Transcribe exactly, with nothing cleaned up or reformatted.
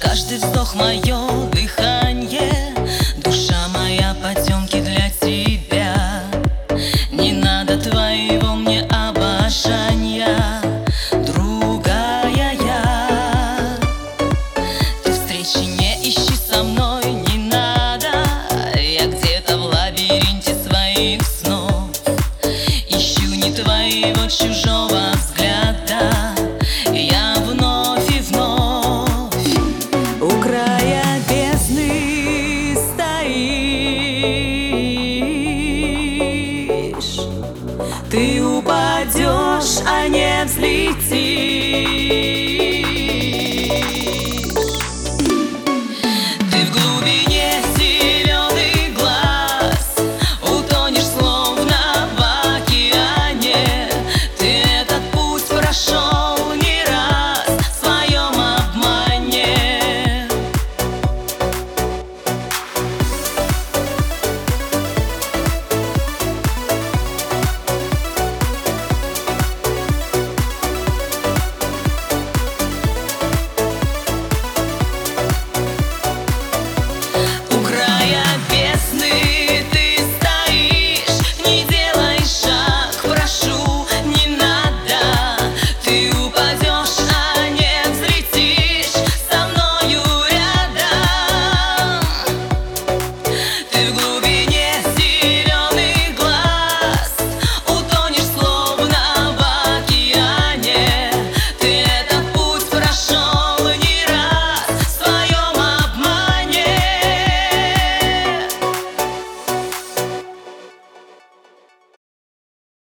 Каждый вздох — мое дыхание, душа моя потемки для тебя. Не надо твоего мне обожания, другая я. Ты встречи не ищи со мной, не надо. Я где-то в лабиринте своих снов ищу не твоего чужого взгляда. Я вновь и вновь у края бездны стоишь. Ты упадешь, а не взлетишь.